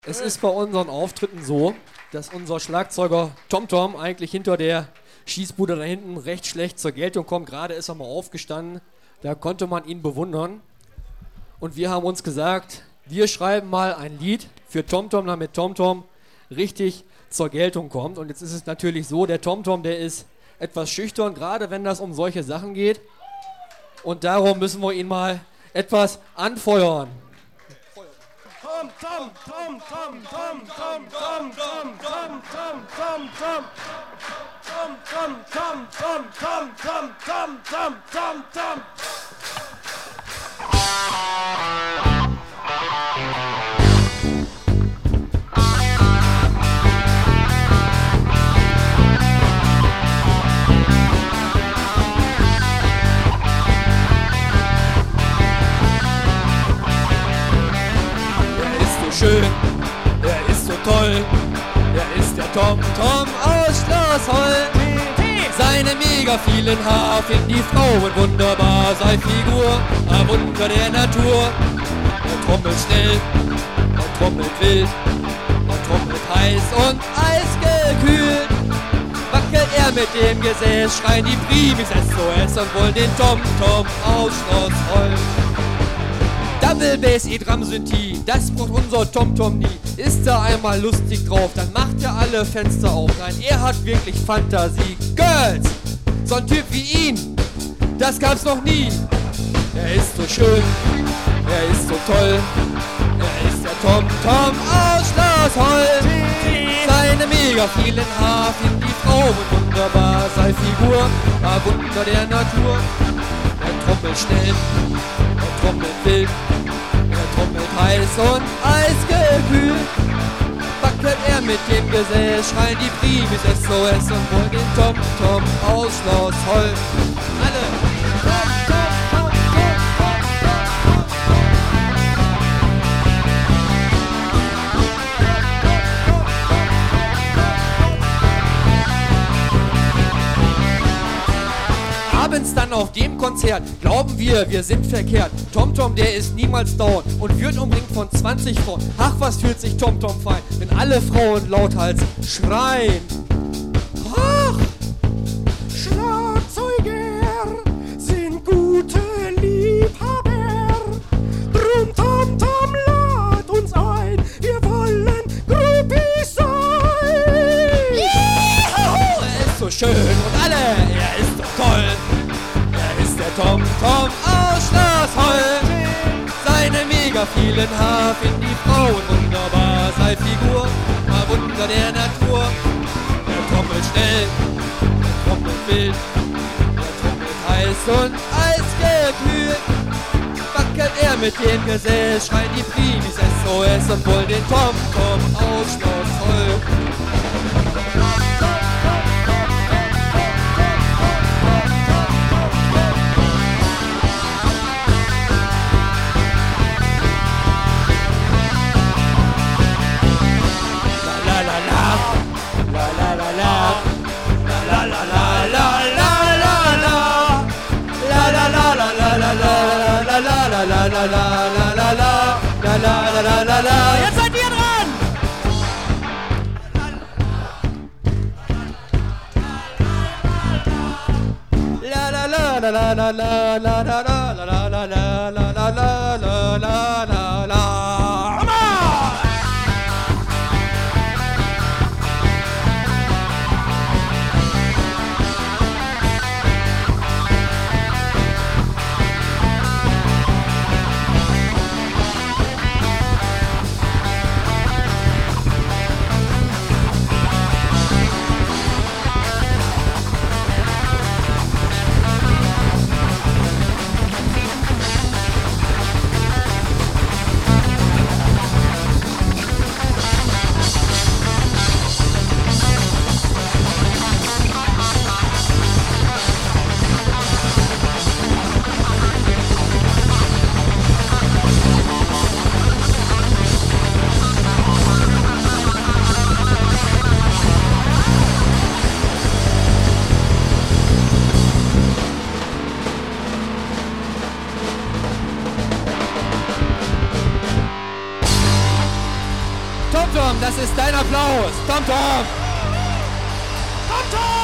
Es ist bei unseren Auftritten so, dass unser Schlagzeuger TomTom eigentlich hinter der Schießbude da hinten recht schlecht zur Geltung kommt. Gerade ist er mal aufgestanden, da konnte man ihn bewundern. Und wir haben uns gesagt, wir schreiben mal ein Lied für TomTom, damit TomTom richtig zur Geltung kommt. Und jetzt ist es natürlich so, der TomTom, der ist etwas schüchtern, gerade wenn das um solche Sachen geht. Und darum müssen wir ihn mal etwas anfeuern. Tom, Tom, Tom, Tom, Tom, Tom, Tom, Tom, Tom, Tom, Tom, Tom. Tom, Tom, Tom, Tom, Tom, Tom, Tom, Tom, Tom, Tom. Schön, er ist so toll, er ist der TomTom aus Schloss Holm. Seine mega vielen Haare finden die Frauen wunderbar, sei Figur, ein Wunder der Natur. Er trommelt schnell, er trommelt wild, er trommelt heiß und eisgekühlt. Wackelt er mit dem Gesäß, schreien die Primis SOS und wollen den TomTom aus Schloss Holm. Double Bass E-Drum Synthie, das braucht unser TomTom nie. Ist er einmal lustig drauf, dann macht er alle Fenster auf. Nein, er hat wirklich Fantasie. Girls, so ein Typ wie ihn, das gab's noch nie. Er ist so schön, er ist so toll, er ist der TomTom aus Schloss Holm. Seine mega vielen Haare finden die Frauen wunderbar, sei Figur, ein Wunder der Natur. Er trommelt schnell, er trommelt wild, er trommelt heiß und eisgekühlt. Wackelt er mit dem Gesäß, schreien die Primis SOS und wollen den TomTom aus Schloss Holm. Alle! Abends dann auf dem Konzert glauben wir sind verkehrt. TomTom, der ist niemals down und wird umringt von 20 Frauen. Ach, was fühlt sich TomTom fein, wenn alle Frauen lauthals schreien. Ach, Schlagzeuger sind gute Liebhaber. Drum TomTom lad uns ein, wir wollen Groupies sein. Juhu, er ist so schön und alle, er ist so toll. Der TomTom aus Schloss Holm. Seine mega vielen Haare finden die Frauen wunderbar, sei Figur, ein Wunder der Natur. Er trommelt schnell, er trommelt wild, er trommelt heiß und eisgekühlt. Wackelt er mit dem Gesäß, schreien die Primis SOS und wollen den TomTom aus Schloss Holm. Jetzt seid ihr dran! La la la la la la la la la la la la la la la la la la. Come on! Tom, das ist dein Applaus. Tom. Tom, Tom!